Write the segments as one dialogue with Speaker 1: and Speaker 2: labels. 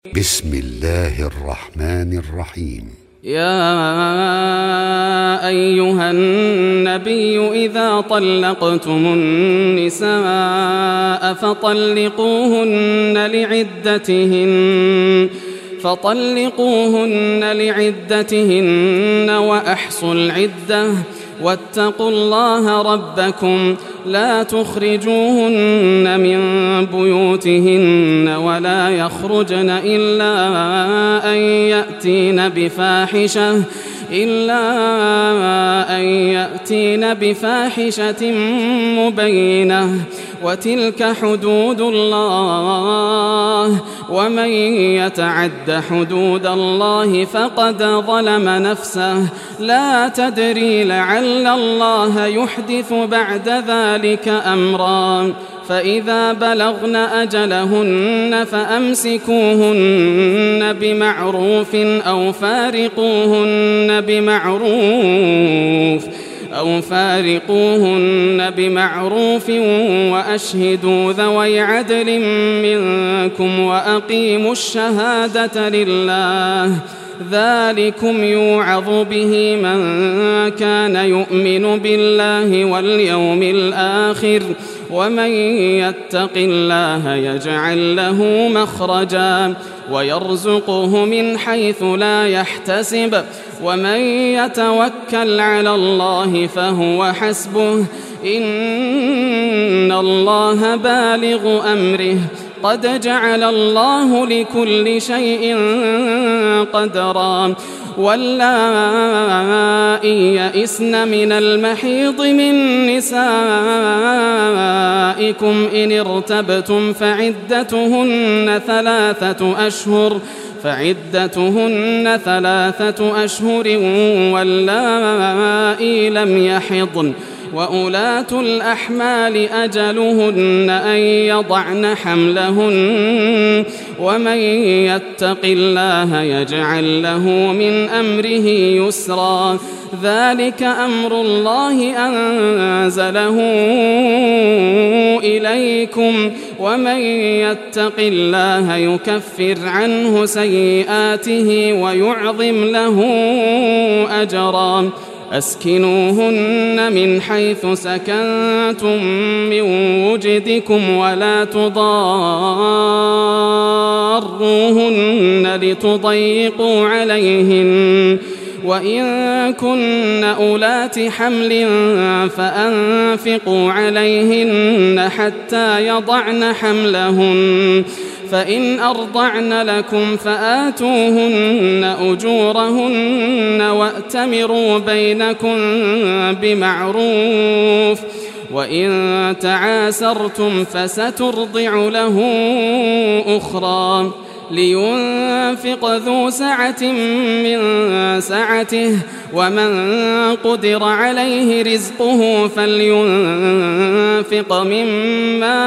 Speaker 1: بسم الله الرحمن الرحيم.
Speaker 2: يا أيها النبي إذا طلقتم النساء فطلقوهن لعدتهن وأحصوا العدة واتقوا الله ربكم لا تخرجوهن من بيوتهن ولا يخرجن إلا أن يأتين بفاحشة مبينة وتلك حدود الله ومن يتعد حدود الله فقد ظلم نفسه لا تدري لعل الله يحدث بعد ذلك أمرا فإذا بلغن أجلهن فأمسكوهن بمعروف أو فارقوهن بمعروف وأشهدوا ذوي عدل منكم وأقيموا الشهادة لله ذلكم يوعظ به من كان يؤمن بالله واليوم الآخر ومن يتق الله يجعل له مخرجا ويرزقه من حيث لا يحتسب ومن يتوكل على الله فهو حسبه إن الله بالغ أمره قد جعل الله لكل شيء قدرا واللائي يئسن من المحيض من نسائكم إن ارتبتم فعدتهن 3 أشهر واللائي لم يحضن وأولاة الأحمال أجلهن أن يضعن حملهن ومن يتق الله يجعل له من أمره يسرا ذلك أمر الله أنزله إليكم ومن يتق الله يكفر عنه سيئاته ويعظم له أجرا أسكنوهن من حيث سكنتم من وجدكم ولا تضاروهن لتضيقوا عليهن وإن كن أولات حمل فأنفقوا عليهن حتى يضعن حملهن فإن أرضعن لكم فآتوهن أجورهن وأتمروا بينكم بمعروف وإن تعاسرتم فسترضع له أخرى لينفق ذو سعة من سعته ومن قدر عليه رزقه فلينفق مما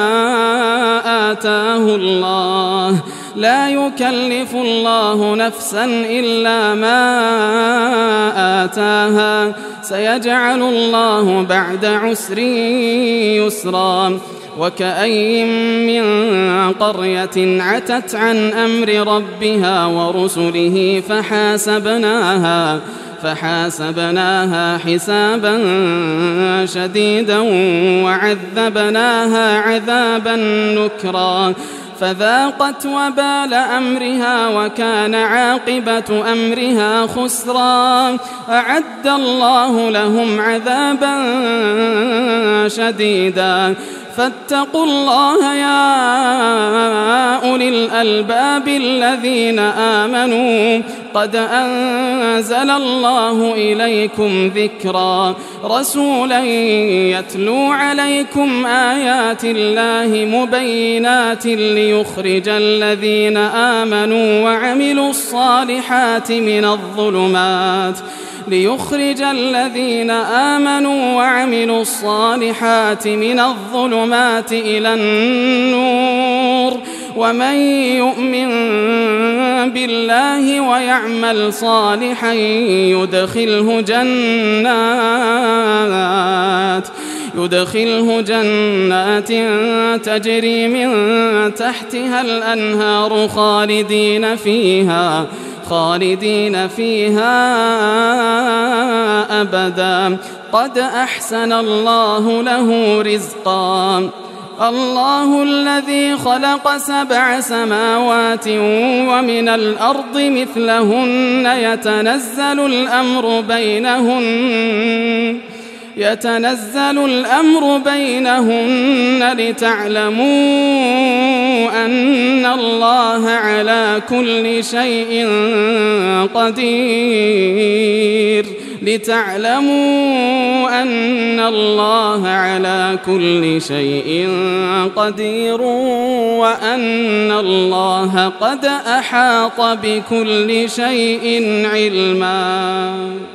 Speaker 2: آتاه الله لا يكلف الله نفسا إلا ما آتاها سيجعل الله بعد عسر يسرا وكأين من قرية عتت عن أمر ربها ورسله فحاسبناها حسابا شديدا وعذبناها عذابا نكرا فذاقت وبال أمرها وكان عاقبة أمرها خسرا أعد الله لهم عذابا شديدا فاتقوا الله يا أولي الألباب الذين آمنوا قد أنزل الله إليكم ذكرا رسولا يتلو عليكم آيات الله مبينات ليخرج الذين آمنوا وعملوا الصالحات من الظلمات إلى النور ومن يؤمن بالله ويعمل صالحا يدخله جنات تجري من تحتها الأنهار خالدين فيها أبدا قد أحسن الله له رزقا الله الذي خلق 7 سماوات ومن الأرض مثلهن يتنزل الأمر بينهن لتعلموا أن الله على كل شيء قدير وأن الله قد أحاط بكل شيء علما.